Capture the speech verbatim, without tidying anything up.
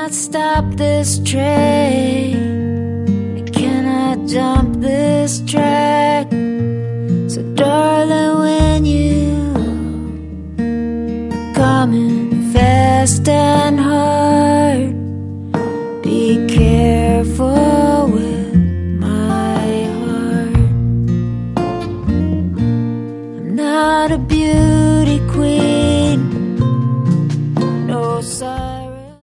cannot stop this train, I cannot jump this track. So darling, when you are coming fast and hard, be careful with my heart. I'm not a beauty